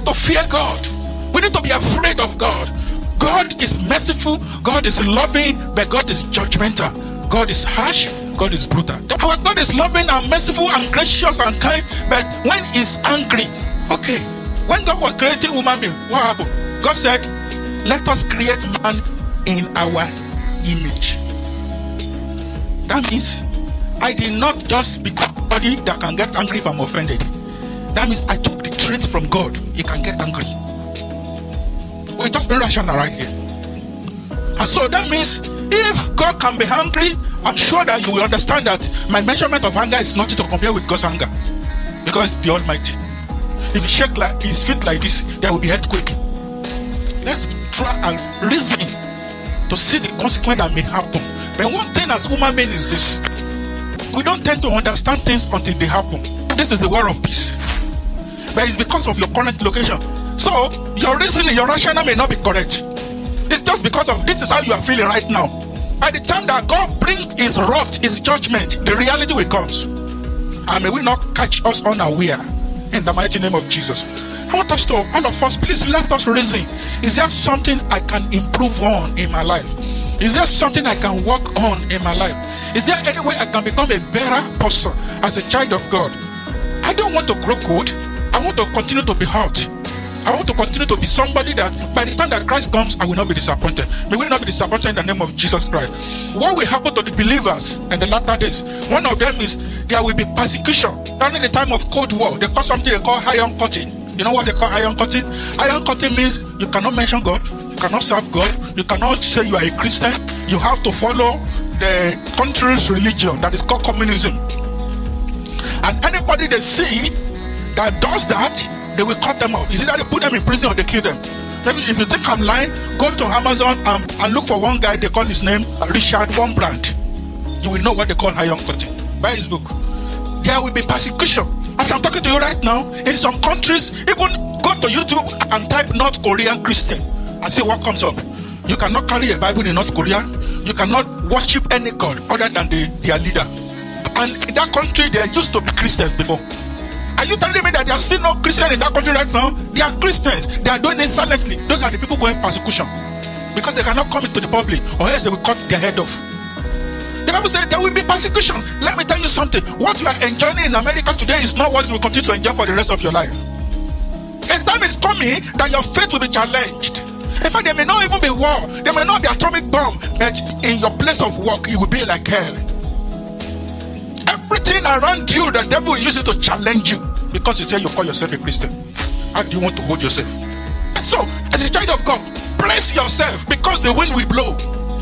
need to fear God. We need to be afraid of God. God is merciful, God is loving, but God is judgmental. God is harsh, God is brutal. Our God is loving and merciful and gracious and kind, but when he's angry, okay, when God was creating woman being, what happened? God said, let us create man in our image. That means I did not just become somebody that can get angry if I'm offended. That means I took the trait from God. He can get angry. We're just being rational right here. And so that means if God can be angry, I'm sure that you will understand that my measurement of anger is nothing to compare with God's anger, because the Almighty. If you shake like his feet like this, there will be earthquake. Let's try and reason to see the consequence that may happen. But one thing as human beings is this: we don't tend to understand things until they happen. This is the war of peace. But it's because of your current location. So your reasoning, your rationale may not be correct. It's just because of this is how you are feeling right now. By the time that God brings his wrath, his judgment, the reality will come. And may we not catch us unaware, in the mighty name of Jesus. I want us to, all of us, please let us reason. Is there something I can improve on in my life? Is there something I can work on in my life? Is there any way I can become a better person as a child of God? I don't want to grow cold. I want to continue to be hot. I want to continue to be somebody that by the time that Christ comes, I will not be disappointed. May we not be disappointed in the name of Jesus Christ. What will happen to the believers in the latter days? One of them is there will be persecution. During the time of Cold War, they call something they call iron cutting. You know what they call iron cutting? Iron cutting means you cannot mention God, you cannot serve God, you cannot say you are a Christian. You have to follow the country's religion that is called communism. And anybody they see that does that, they will cut them off. Is it that they put them in prison or they kill them? Maybe if you think I'm lying, go to Amazon and look for one guy, they call his name Richard Wurmbrand. You will know what they call iron cutting. Buy his book. There will be persecution. As I'm talking to you right now, in some countries, even go to YouTube and type North Korean Christian and see what comes up. You cannot carry a Bible in North Korea. You cannot worship any God other than their leader. And in that country, there used to be Christians before. Are you telling me that there are still no Christians in that country right now? They are Christians. They are doing it silently. Those are the people going persecution. Because they cannot come into the public, or else they will cut their head off. The Bible says there will be persecution. Let me tell you something. What you are enjoying in America today is not what you will continue to enjoy for the rest of your life. A time is coming that your faith will be challenged. In fact, there may not even be war. There may not be atomic bomb. But in your place of work, it will be like hell. Everything around you, the devil will use it to challenge you. Because you say you call yourself a Christian. How do you want to hold yourself? And so, as a child of God, brace yourself, because the wind will blow.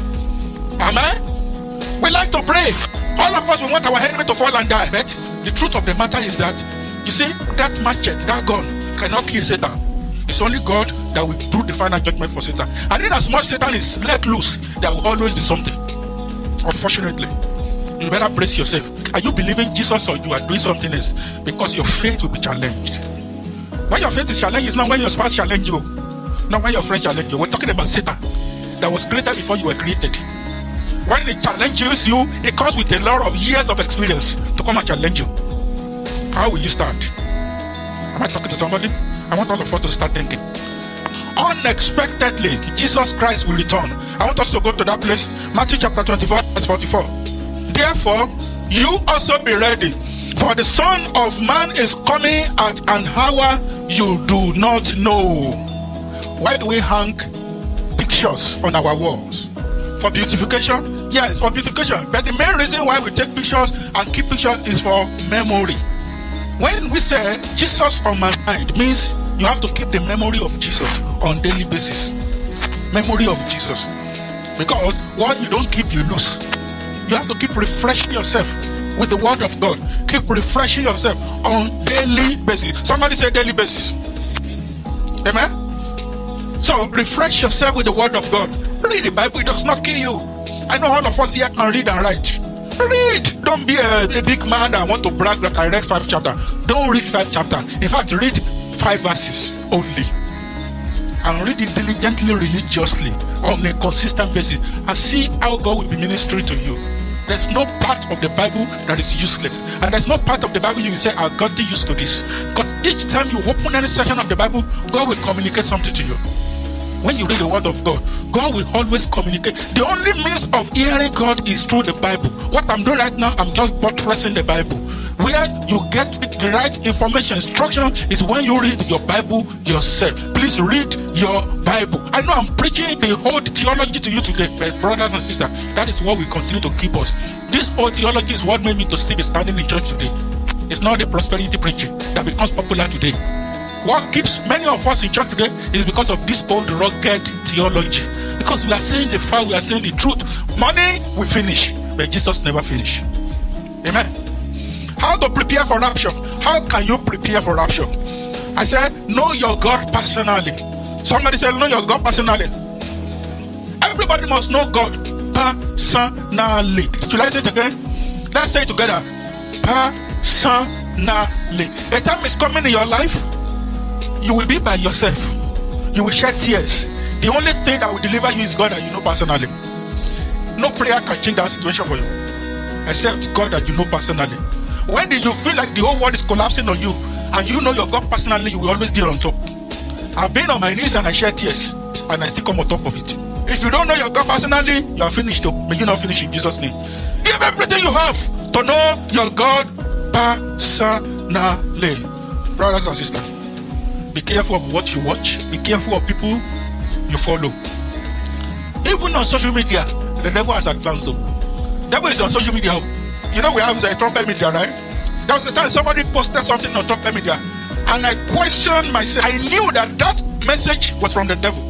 Amen? We like to pray. All of us, we want our enemy to fall and die. But the truth of the matter is that, you see, that machete, that gun, cannot kill Satan. It's only God that will do the final judgment for Satan. And then as much Satan is let loose, there will always be something. Unfortunately, you better brace yourself. Are you believing Jesus or you are doing something else? Because your faith will be challenged. When your faith is challenged, it's not when your spouse challenge you, not when your friend challenge you. We're talking about Satan that was created before you were created. When it challenges you, it comes with a lot of years of experience to come and challenge you. How will you start? Am I talking to somebody? I want all of us to start thinking. Unexpectedly, Jesus Christ will return. I want us to go to that place. Matthew chapter 24, verse 44. Therefore, you also be ready, for the Son of Man is coming at an hour you do not know. Why do we hang pictures on our walls? For beautification? Yes, for beautification. But the main reason why we take pictures and keep pictures is for memory. When we say Jesus on my mind, means you have to keep the memory of Jesus on daily basis. Memory of Jesus. Because what you don't keep, you lose. You have to keep refreshing yourself with the word of God. Keep refreshing yourself on daily basis. Somebody say daily basis. Amen? So refresh yourself with the word of God. Read the Bible, it does not kill you. I know all of us here can read and write. Read. Don't be a big man that want to brag that I read 5 chapters. Don't read 5 chapters. In fact, read 5 verses only. And read it diligently, religiously, on a consistent basis. And see how God will be ministering to you. There's no part of the Bible that is useless. And there's no part of the Bible you will say, I got used to this. Because each time you open any section of the Bible, God will communicate something to you. When you read the word of God, God will always communicate. The only means of hearing God is through the Bible. What I'm doing right now, I'm just buttressing the Bible. Where you get the right information, instruction is when you read your Bible yourself. Please read your Bible. I know I'm preaching the old theology to you today, brothers and sisters. That is what will continue to keep us. This old theology is what made me to still be standing in church today. It's not the prosperity preaching that becomes popular today. What keeps many of us in church today is because of this old rugged theology. Because we are saying the fact, we are saying the truth. Money will finish, but Jesus never finish. Amen. How to prepare for rapture? How can you prepare for rapture? I said, know your God personally. Somebody said, know your God personally. Everybody must know God personally. Should I say it again? Let's say it together. Personally. A time is coming in your life, you will be by yourself. You will shed tears. The only thing that will deliver you is God that you know personally. No prayer can change that situation for you, except God that you know personally. When did you feel like the whole world is collapsing on you, and you know your God personally, you will always be on top. I've been on my knees and I shed tears, and I still come on top of it. If you don't know your God personally, you are finished. May you not finish in Jesus' name. Give everything you have to know your God personally. Brothers and sisters, be careful of what you watch. Be careful of people you follow. Even on social media, the devil has advanced. The devil is on social media. You know we have the trumpet media, right? There was the time somebody posted something on trumpet media, and I questioned myself. I knew that message was from the devil.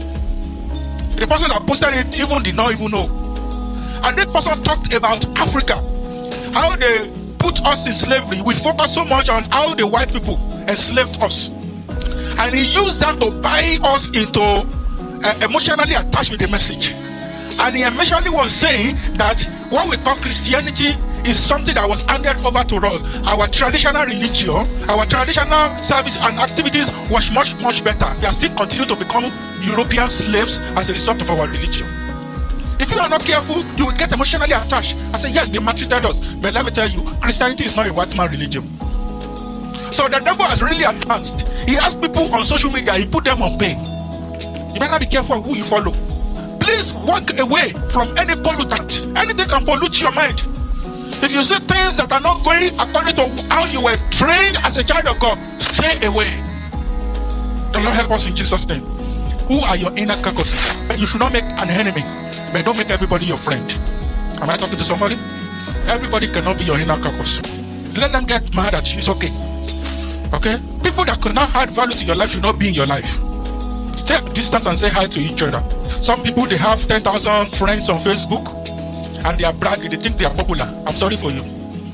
The person that posted it even did not even know. And this person talked about Africa, how they put us in slavery. We focus so much on how the white people enslaved us, and he used that to buy us into emotionally attached with the message. And he emotionally was saying that what we call Christianity is something that was handed over to us. Our traditional religion, our traditional service and activities was much, much better. They are still continue to become European slaves as a result of our religion. If you are not careful, you will get emotionally attached. I say, yes, they maltreated us. But let me tell you, Christianity is not a white man religion. So the devil has really advanced. He has people on social media, he put them on pain. You better be careful of who you follow. Please walk away from any pollutant. Anything can pollute your mind. If you see things that are not going according to how you were trained as a child of God, stay away. The Lord help us in Jesus' name. Who are your inner carcasses? You should not make an enemy, but don't make everybody your friend. Am I talking to somebody? Everybody cannot be your inner carcass. Let them get mad at you. It's okay. Okay? People that could not add value to your life should not be in your life. Stay at distance and say hi to each other. Some people, they have 10,000 friends on Facebook and they are bragging, they think they are popular. I'm sorry for you.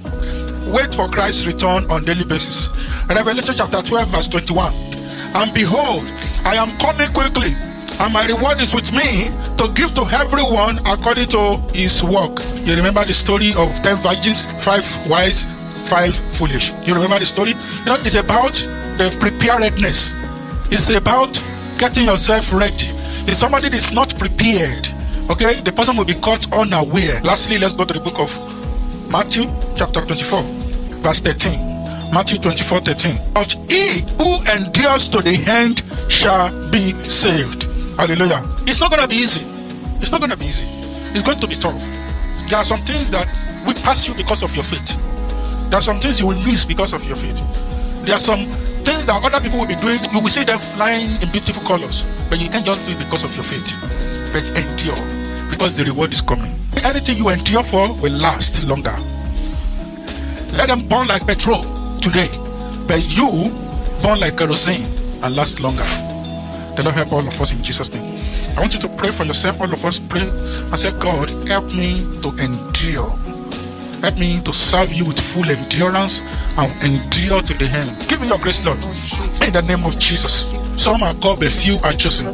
Wait for Christ's return on daily basis. Revelation chapter 12 verse 21. And behold, I am coming quickly, and my reward is with me to give to everyone according to his work. You remember the story of 10 virgins, 5 wise, 5 foolish. You remember the story? You know, it's about the preparedness. It's about getting yourself ready. If somebody is not prepared, okay, the person will be caught unaware. Lastly, let's go to the book of Matthew chapter 24 verse 13. Matthew 24:13. But he who endures to the end shall be saved. Hallelujah. It's not going to be easy. It's not going to be easy. It's going to be tough. There are some things that will pass you because of your faith. There are some things you will miss because of your faith. There are some things that other people will be doing. You will see them flying in beautiful colors, but you can't just do it because of your faith. But endure, because the reward is coming. Anything you endure for will last longer. Let them burn like petrol today, but you burn like kerosene and last longer. The Lord help all of us in Jesus' name. I want you to pray for yourself. All of us pray and say, God, help me to endure. Help me to serve you with full endurance and endure to the end. Give me your grace, Lord, in the name of Jesus. Some are called, but few are chosen.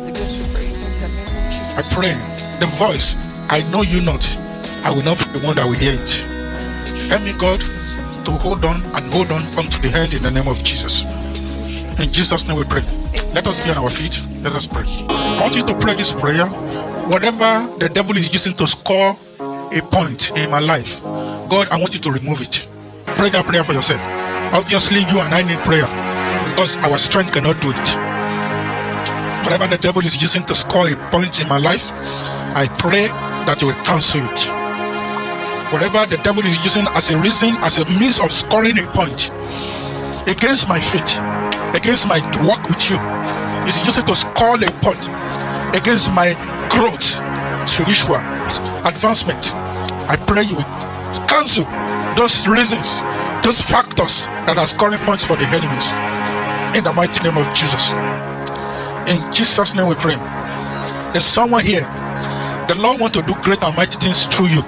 I pray the voice, I know you not, I will not be the one that will hear it. Help me, God, to hold on unto the end in the name of Jesus. In Jesus' name we pray. Let us be on our feet. Let us pray. I want you to pray this prayer. Whatever the devil is using to score a point in my life, God, I want you to remove it. Pray that prayer for yourself. Obviously, you and I need prayer because our strength cannot do it. Whatever the devil is using to score a point in my life, I pray that you will cancel it. Whatever the devil is using as a reason, as a means of scoring a point against my faith, against my walk with you, is using to score a point against my growth, spiritual advancement. I pray you will cancel those reasons, those factors that are scoring points for the enemies. In the mighty name of Jesus. In Jesus' name we pray. There's someone here. The Lord wants to do great and mighty things through you.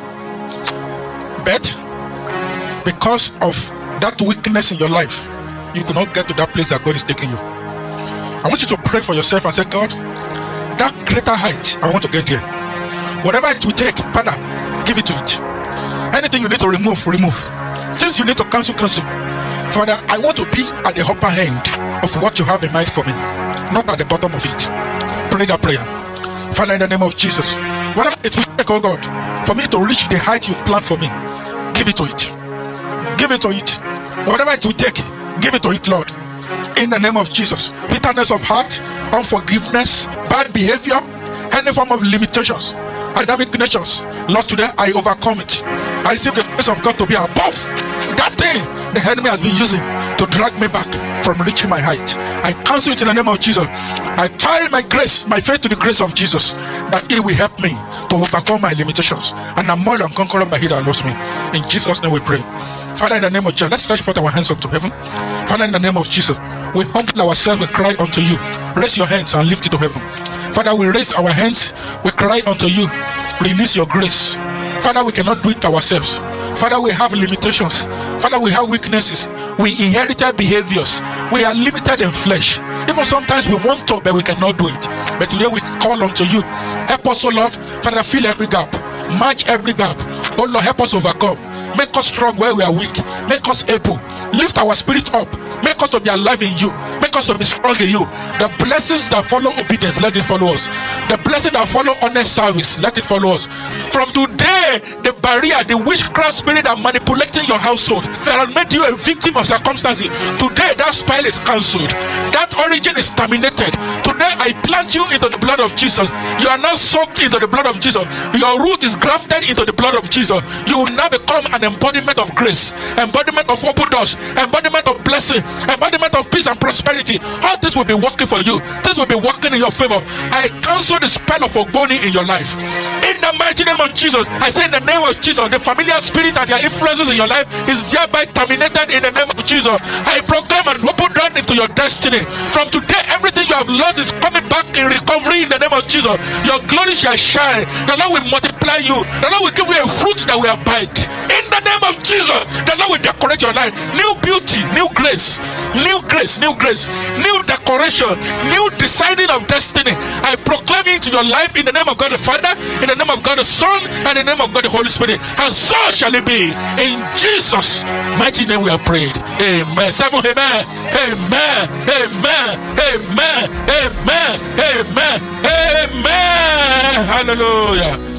But because of that weakness in your life, you cannot get to that place that God is taking you. I want you to pray for yourself and say, God, that greater height, I want to get there. Whatever it will take, Father, give it to it. Anything you need to remove. Things you need to cancel. Father, I want to be at the upper end of what you have in mind for me, not at the bottom of it. Pray that prayer. Father, in the name of Jesus, whatever it will take, oh God, for me to reach the height you've planned for me, give it to it. Give it to it. Whatever it will take, give it to it, Lord. In the name of Jesus. Bitterness of heart, unforgiveness, bad behavior, any form of limitations, dynamic natures, Lord, today I overcome it. I receive the grace of God to be above that thing the enemy has been using to drag me back from reaching my height. I cancel it in the name of Jesus. I tie my grace, my faith to the grace of Jesus, that it will help me to overcome my limitations, and I'm more than conqueror by he that loves me. In Jesus' name we pray. Father, in the name of Jesus, let's stretch forth our hands up to heaven. Father, in the name of Jesus, we humble ourselves, we cry unto you. Raise your hands and lift it to heaven. Father, we raise our hands, we cry unto you. Release your grace. Father, we cannot do it ourselves. Father, we have limitations. Father, we have weaknesses. We inherited behaviors. We are limited in flesh. Even sometimes we want to, but we cannot do it. But today we call unto you. Help us, O Lord. Father, fill every gap. Match every gap. Oh Lord, help us overcome. Make us strong where we are weak. Make us able. Lift our spirit up. Make us to be alive in you. Make us to be strong in you. The blessings that follow obedience, let it follow us. The blessings that follow honest service, let it follow us. From today, the barrier, the witchcraft spirit that manipulating your household, that has made you a victim of circumstances, today that spell is cancelled. That origin is terminated. Today I plant you into the blood of Jesus. You are now soaked into the blood of Jesus. Your root is grafted into the blood of Jesus. You will now become an embodiment of grace, embodiment of open doors, embodiment of blessing, embodiment of peace and prosperity. All this will be working for you. This will be working in your favor. I cancel the spell of Ogboni in your life. In the mighty name of Jesus, I say in the name of Jesus, the familiar spirit and their influences in your life is thereby terminated in the name of Jesus. I proclaim an open door into your destiny. From today, everything you have lost is coming back in recovery in the name of Jesus. Your glory shall shine. The Lord will multiply you. The Lord will give you a fruit that will abide. In the name of Jesus, the Lord will decorate your life. New beauty, new grace, new grace, new grace, new decoration, new deciding of destiny. I proclaim it into your life in the name of God the Father, in the name of God the Son, and in the name of God the Holy Spirit. And so shall it be. In Jesus' mighty name we have prayed. Amen. Seven, amen. Amen. Amen. Amen. Amen. Amen. Amen. Hallelujah.